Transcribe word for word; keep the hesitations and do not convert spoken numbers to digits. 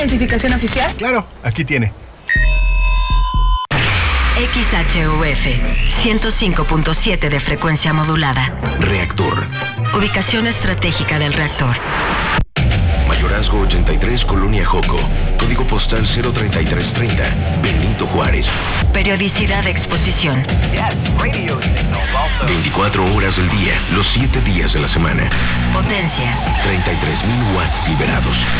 identificación oficial? Claro, aquí tiene. X H U F ciento cinco punto siete de frecuencia modulada. Reactor. Ubicación estratégica del reactor. Mayorazgo ochenta y tres, Colonia Joco. Código postal cero treinta y tres treinta, Benito Juárez. Periodicidad de exposición. veinticuatro horas del día, los siete días de la semana. Potencia. treinta y tres mil watts liberados.